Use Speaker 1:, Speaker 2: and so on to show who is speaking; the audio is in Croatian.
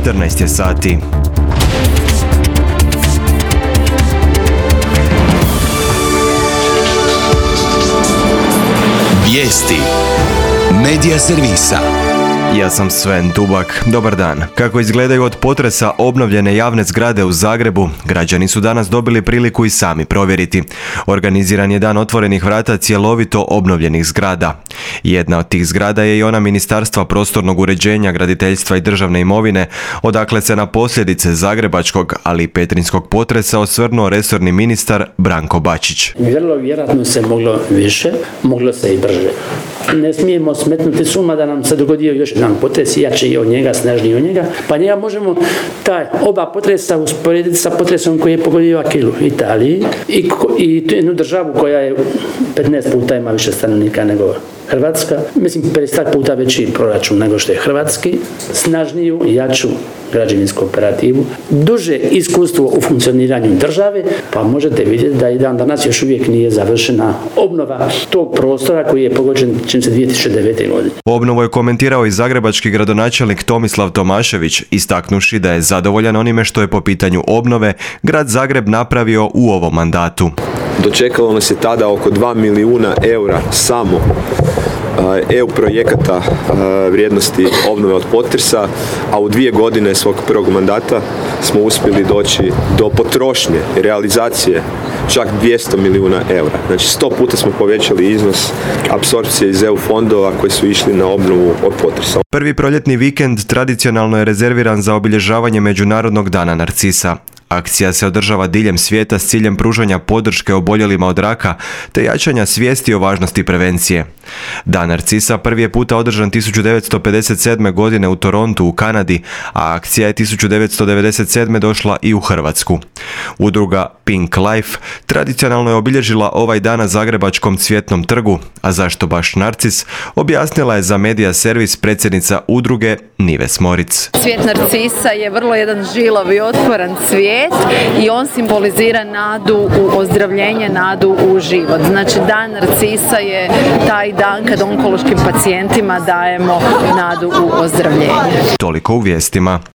Speaker 1: 14 je sati.
Speaker 2: Vijesti Medija servisa.
Speaker 1: Ja sam Sven Dubak. Dobar dan. Kako izgledaju od potresa obnovljene javne zgrade u Zagrebu, građani su danas dobili priliku i sami provjeriti. Organiziran je dan otvorenih vrata cjelovito obnovljenih zgrada. Jedna od tih zgrada je i ona Ministarstva prostornog uređenja, graditeljstva i državne imovine, odakle se na posljedice zagrebačkog, ali i petrinjskog potresa osvrnuo resorni ministar Branko Bačić.
Speaker 3: Vrlo vjerojatno se moglo više, moglo se i brže. Ne smijemo smetnuti s uma da nam se dogodio još jedan potres, jači od njega, snažniji od njega, pa njega možemo oba potresa usporediti sa potresom koji je pogodio Akilu, Italiji i jednu državu koja je 15 puta ima više stanovnika nego Hrvatska, mislim 50 puta veći proračun nego što je hrvatski, snažniju, jaču građevinsku operativu, duže iskustvo u funkcioniranju države, pa možete vidjeti da i dan danas još uvijek nije završena obnova tog prostora koji je pogođen čim se 2009. godine.
Speaker 1: Obnovu je komentirao i zagrebački gradonačelnik Tomislav Tomašević, istaknuši da je zadovoljan onime što je po pitanju obnove grad Zagreb napravio u ovom mandatu.
Speaker 4: Dočekalo nas je tada oko 2 milijuna eura samo EU projekata vrijednosti obnove od potresa, a u 2 godine svog prvog mandata smo uspjeli doći do potrošnje i realizacije čak 200 milijuna eura. Znači 100 puta smo povećali iznos apsorpcije iz EU fondova koji su išli na obnovu od potresa.
Speaker 1: Prvi proljetni vikend tradicionalno je rezerviran za obilježavanje Međunarodnog dana narcisa. Akcija se održava diljem svijeta s ciljem pružanja podrške oboljelima od raka te jačanja svijesti o važnosti prevencije. Dan narcisa prvi je puta održan 1957. godine u Torontu u Kanadi, a akcija je 1997. došla i u Hrvatsku. Udruga Pink Life tradicionalno je obilježila ovaj dan na Zagrebačkom Cvjetnom trgu, a zašto baš narcis, objasnila je za Medija servis predsjednica udruge Nives Moric.
Speaker 5: Cvijet narcisa je vrlo jedan žilav i otvoran cvijet i on simbolizira nadu u ozdravljenje, nadu u život. Znači dan narcisa je taj dan kad onkološkim pacijentima dajemo nadu u ozdravljenje.
Speaker 1: Toliko u vijestima.